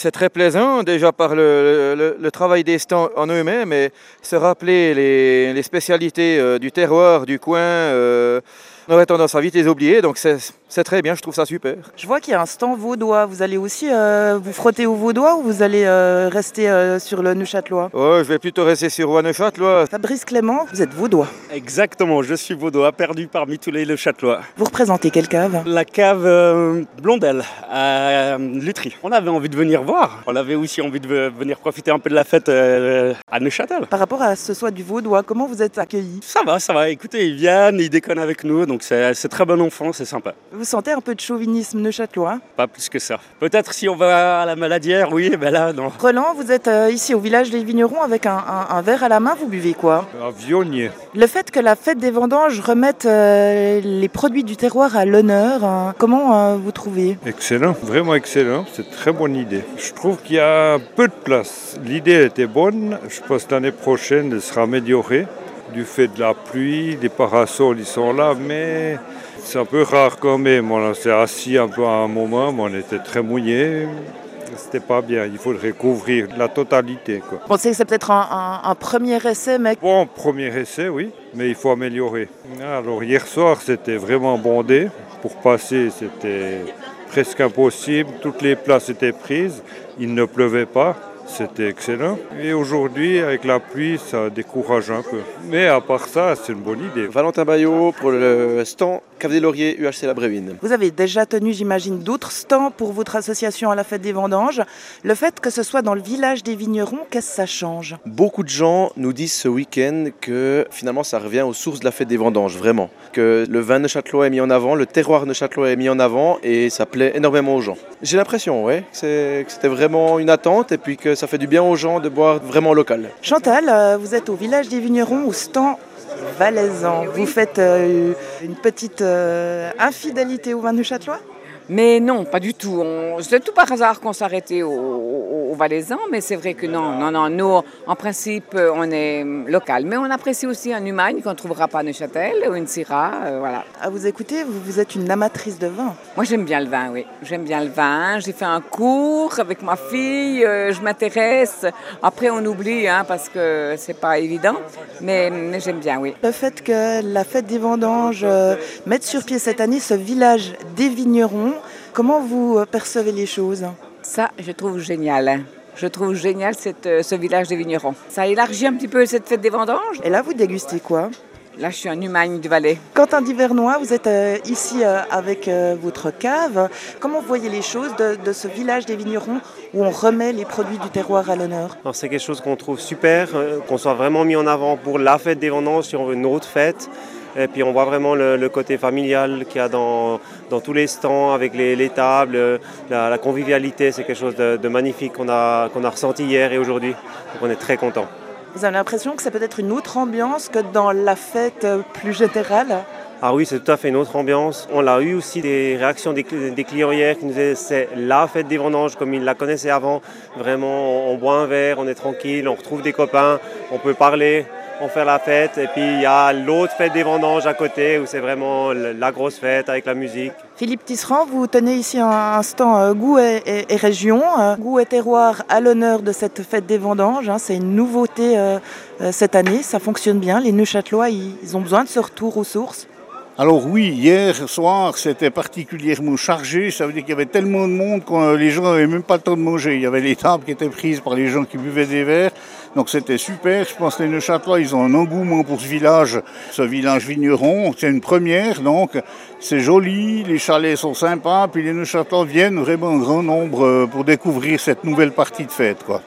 C'est très plaisant, déjà par le travail des stands en eux-mêmes, et se rappeler les spécialités du terroir, du coin. On aurait tendance à vite les oublier, donc c'est très bien, je trouve ça super. Je vois qu'il y a un stand vaudois. Vous allez aussi vous frotter au vaudois ou vous allez rester sur le neuchâtelois? Oh, je vais plutôt rester sur Neuchâtelois. Fabrice Clément, vous êtes vaudois. Exactement, je suis vaudois, perdu parmi tous les Neuchâtelois. Vous représentez quelle cave? La cave Blondel à Lutry. On avait envie de venir voir. On avait aussi envie de venir profiter un peu de la fête à Neuchâtel. Par rapport à ce soir du vaudois, comment vous êtes accueillis? Ça va. Écoutez, ils viennent, ils déconnent avec nous, donc c'est très bon enfant, c'est sympa. Vous sentez un peu de chauvinisme neuchâtelois? Pas plus que ça. Peut-être si on va à la Maladière, oui, mais là, non. Roland, vous êtes ici au village des Vignerons avec un verre à la main, vous buvez quoi? Un vionnier. Le fait que la fête des vendanges remette les produits du terroir à l'honneur, comment vous trouvez? Excellent, vraiment excellent. C'est une très bonne idée. Je trouve qu'il y a peu de place. L'idée était bonne. Je pense que l'année prochaine, elle sera améliorée. Du fait de la pluie, les parasols, ils sont là, mais c'est un peu rare quand même. On s'est assis un peu à un moment, mais on était très mouillés. C'était pas bien, il faudrait couvrir la totalité, quoi. Vous pensez que c'est peut-être un premier essai, mais... Bon, premier essai, oui, mais il faut améliorer. Alors hier soir, c'était vraiment bondé. Pour passer, c'était presque impossible. Toutes les places étaient prises. Il ne pleuvait pas. C'était excellent. Et aujourd'hui, avec la pluie, ça décourage un peu. Mais à part ça, c'est une bonne idée. Valentin Bayot pour le stand Cave des Lauriers UHC La Brévine. Vous avez déjà tenu, j'imagine, d'autres stands pour votre association à la fête des vendanges. Le fait que ce soit dans le village des vignerons, qu'est-ce que ça change? Beaucoup de gens nous disent ce week-end que finalement ça revient aux sources de la fête des vendanges, vraiment. Que le vin neuchâtelois est mis en avant, le terroir neuchâtelois est mis en avant et ça plaît énormément aux gens. J'ai l'impression, que c'était vraiment une attente et puis que ça fait du bien aux gens de boire vraiment local. Chantal, vous êtes au village des vignerons, au stand valaisan. Vous faites une petite infidélité au vin neuchâtelois? Mais non, pas du tout. C'est tout par hasard qu'on s'est arrêté au Valaisan, mais c'est vrai que non. Nous, en principe, on est local. Mais on apprécie aussi un Humagne qu'on ne trouvera pas à Neuchâtel, ou une Syrah, voilà. À vous écouter, vous êtes une amatrice de vin. Moi, j'aime bien le vin, oui. J'aime bien le vin. J'ai fait un cours avec ma fille, je m'intéresse. Après, on oublie, parce que c'est pas évident. Mais j'aime bien, oui. Le fait que la fête des vendanges mette sur pied cette année ce village des vignerons, comment vous percevez les choses? Ça, je trouve génial. Je trouve génial ce village des vignerons. Ça élargit un petit peu cette fête des vendanges. Et là, vous dégustez quoi? Là, je suis un Humagne du Valais. Quentin Divernois, vous êtes ici avec votre cave. Comment vous voyez les choses de ce village des vignerons où on remet les produits du terroir à l'honneur? Alors, c'est quelque chose qu'on trouve super, qu'on soit vraiment mis en avant pour la fête des vendanges, si on veut une autre fête. Et puis on voit vraiment le côté familial qu'il y a dans tous les stands, avec les tables, la convivialité. C'est quelque chose de magnifique qu'on a ressenti hier et aujourd'hui. Donc on est très contents. Vous avez l'impression que c'est peut-être une autre ambiance que dans la fête plus générale? Ah oui, c'est tout à fait une autre ambiance. On a eu aussi des réactions des clients hier qui nous disaient c'est la fête des vendanges comme ils la connaissaient avant. Vraiment, on boit un verre, on est tranquille, on retrouve des copains, on peut parler. On fait la fête et puis il y a l'autre fête des vendanges à côté où c'est vraiment la grosse fête avec la musique. Philippe Tisserand, vous tenez ici un stand goût et région, goût et terroir à l'honneur de cette fête des vendanges. C'est une nouveauté cette année, ça fonctionne bien. Les Neuchâtelois, ils ont besoin de ce retour aux sources. Alors oui, hier soir, c'était particulièrement chargé. Ça veut dire qu'il y avait tellement de monde que les gens n'avaient même pas le temps de manger. Il y avait les tables qui étaient prises par les gens qui buvaient des verres. Donc c'était super. Je pense que les Neuchâtelois, ils ont un engouement pour ce village vigneron. C'est une première, donc c'est joli, les chalets sont sympas. Puis les Neuchâtelois viennent vraiment en grand nombre pour découvrir cette nouvelle partie de fête, quoi.